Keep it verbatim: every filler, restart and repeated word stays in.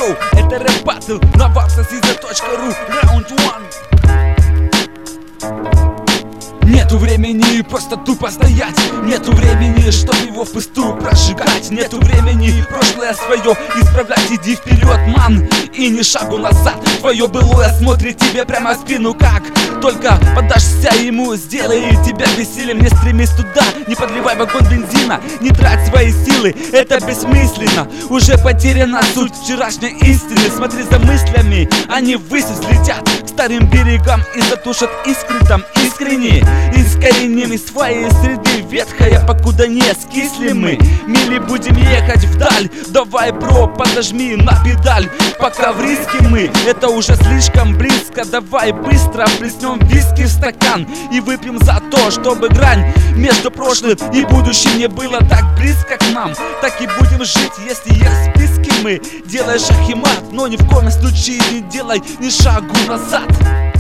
шоу, это рэп баттл на вапсосиза точка ру. Раунд один. Нету времени просто тупо стоять, нету времени, чтоб его впустую прожигать, нету времени прошлое свое исправлять. Иди вперед, ман, и ни шагу назад. Твое былое смотрит тебе прямо в спину, как только поддашься ему, сделает тебя бессилием. Не стремись туда, не подливай вагон бензина, не трать свои силы, это бессмысленно. Уже потеряна суть вчерашней истины. Смотри за мыслями, они ввысь взлетят к старым берегам и затушат искры там искренние. Искореним из своей среды ветхая, покуда не скисли мы. Мили будем ехать вдаль, давай, бро, подожми на педаль. Пока в риске мы, это уже слишком близко. Давай быстро плеснем виски в стакан и выпьем за то, чтобы грань между прошлым и будущим не было так близко к нам. Так и будем жить, если есть в списке мы. Делай шаг и мат, но ни в коем случае не делай ни шагу назад.